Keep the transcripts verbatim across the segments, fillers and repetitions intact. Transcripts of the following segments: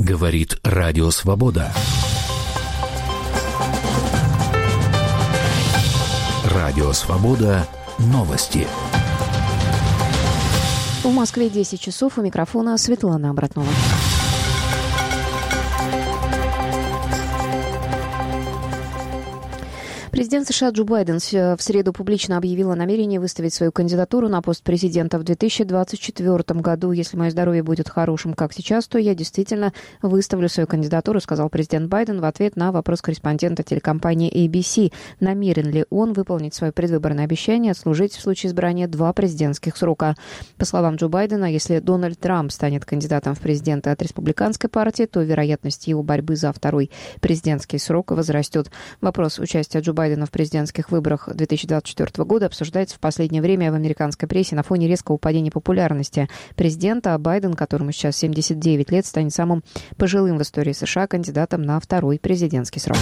Говорит Радио Свобода. Радио Свобода. Новости. В Москве десять часов. У микрофона Светлана Обратнова. Президент США Джо Байден в среду публично объявил о намерении выставить свою кандидатуру на пост президента в две тысячи двадцать четвёртом году. Если мое здоровье будет хорошим, как сейчас, то я действительно выставлю свою кандидатуру, сказал президент Байден в ответ на вопрос корреспондента телекомпании эй би си. Намерен ли он выполнить свое предвыборное обещание отслужить в случае избрания два президентских срока? По словам Джо Байдена, если Дональд Трамп станет кандидатом в президенты от республиканской партии, то вероятность его борьбы за второй президентский срок возрастет. Вопрос участия Джо Байдена в президентских выборах две тысячи двадцать четвёртого года обсуждается в последнее время в американской прессе на фоне резкого падения популярности президента. А Байден, которому сейчас семьдесят девять лет, станет самым пожилым в истории США кандидатом на второй президентский срок.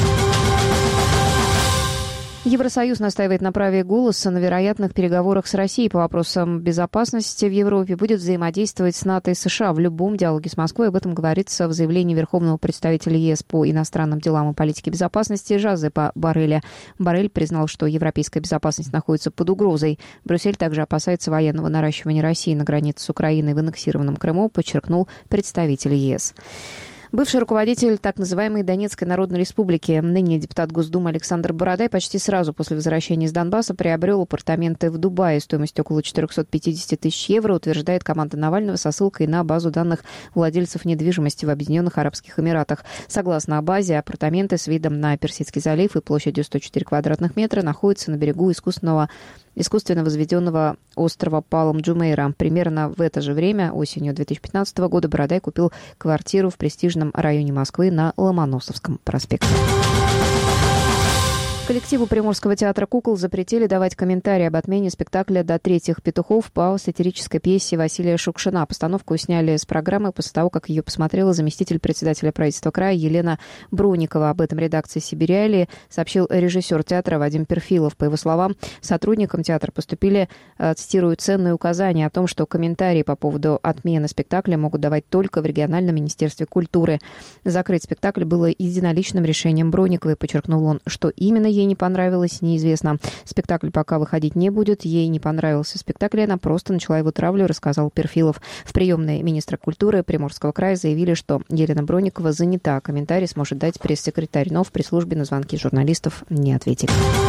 Евросоюз настаивает на праве голоса на вероятных переговорах с Россией по вопросам безопасности в Европе, будет взаимодействовать с НАТО и США в любом диалоге с Москвой. Об этом говорится в заявлении Верховного представителя ЕС по иностранным делам и политике безопасности Жозепа Борреля. Боррель признал, что европейская безопасность находится под угрозой. Брюссель также опасается военного наращивания России на границе с Украиной в аннексированном Крыму, подчеркнул представитель ЕС. Бывший руководитель так называемой Донецкой Народной Республики, ныне депутат Госдумы Александр Бородай, почти сразу после возвращения из Донбасса приобрел апартаменты в Дубае стоимостью около четыреста пятьдесят тысяч евро, утверждает команда Навального со ссылкой на базу данных владельцев недвижимости в Объединенных Арабских Эмиратах. Согласно базе, апартаменты с видом на Персидский залив и площадью сто четыре квадратных метра находятся на берегу искусственного искусственно возведенного острова Палм-Джумейра. Примерно в это же время, осенью две тысячи пятнадцатого года, Бородай купил квартиру в престижном районе Москвы на Ломоносовском проспекте. Коллективу Приморского театра кукол запретили давать комментарии об отмене спектакля «До третьих петухов» по сатирической пьесе Василия Шукшина. Постановку сняли с программы после того, как ее посмотрела заместитель председателя правительства края Елена Броникова. Об этом редакции «Сибириалии» сообщил режиссер театра Вадим Перфилов. По его словам, сотрудникам театра поступили, цитирую, ценные указания о том, что комментарии по поводу отмены спектакля могут давать только в региональном министерстве культуры. Закрыть спектакль было единоличным решением Брониковой, подчеркнул он, что именно ей не понравилось, неизвестно. Спектакль пока выходить не будет. Ей не понравился спектакль, она просто начала его травлю, рассказал Перфилов. В приемной министра культуры Приморского края заявили, что Елена Броникова занята. Комментарий сможет дать пресс-секретарь, но в пресс-службе на звонки журналистов не ответили.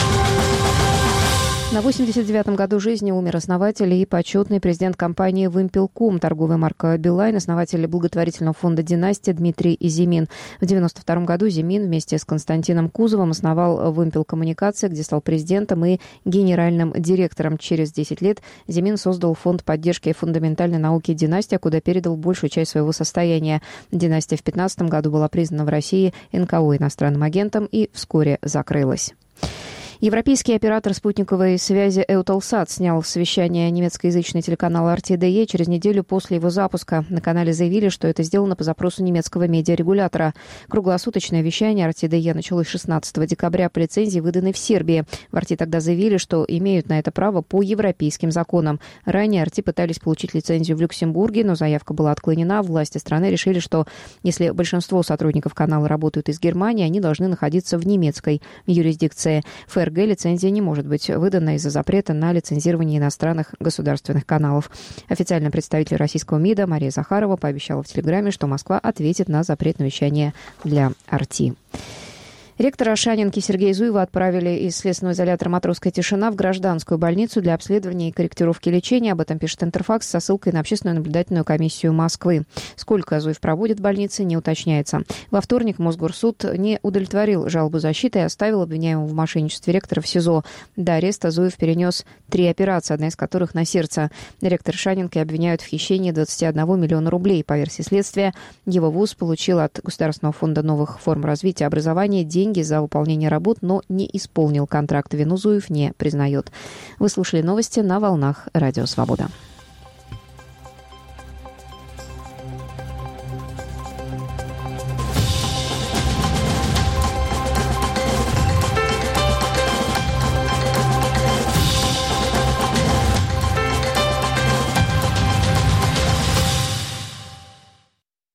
На восемьдесят девятом году жизни умер основатель и почетный президент компании «Вымпелком», торговая марка «Билайн», основатель благотворительного фонда «Династия» Дмитрий Зимин. В девяносто втором году Зимин вместе с Константином Кузовым основал «Вымпел Коммуникация», где стал президентом и генеральным директором. Через десять лет Зимин создал фонд поддержки фундаментальной науки «Династия», куда передал большую часть своего состояния. «Династия» в две тысячи пятнадцатом году была признана в России эн ка о иностранным агентом и вскоре закрылась. Европейский оператор спутниковой связи Eutelsat снял с вещания немецкоязычный телеканал эр тэ дэ и через неделю после его запуска. На канале заявили, что это сделано по запросу немецкого медиарегулятора. Круглосуточное вещание эр тэ дэ и началось шестнадцатого декабря по лицензии, выданной в Сербии. В эр тэ тогда заявили, что имеют на это право по европейским законам. Ранее эр тэ пытались получить лицензию в Люксембурге, но заявка была отклонена. Власти страны решили, что если большинство сотрудников канала работают из Германии, они должны находиться в немецкой юрисдикции. эф эр гэ лицензия не может быть выдана из-за запрета на лицензирование иностранных государственных каналов. Официальный представитель российского МИДа Мария Захарова пообещала в Телеграме, что Москва ответит на запрет на вещание для эр тэ. Ректора Шанинки Сергея Зуева отправили из следственного изолятора «Матросская тишина» в гражданскую больницу для обследования и корректировки лечения. Об этом пишет Интерфакс со ссылкой на общественную наблюдательную комиссию Москвы. Сколько Зуев проводит в больнице, не уточняется. Во вторник Мосгорсуд не удовлетворил жалобу защиты и оставил обвиняемого в мошенничестве ректора в СИЗО. До ареста Зуев перенес три операции, одна из которых на сердце. Ректор Шанинки обвиняют в хищении двадцати одного миллиона рублей. По версии следствия, его вуз получил от Государственного фонда новых форм развития образования деньги за выполнение работ, но не исполнил контракт. Вину Зуев не признает. Вы слушали новости на волнах Радио Свобода.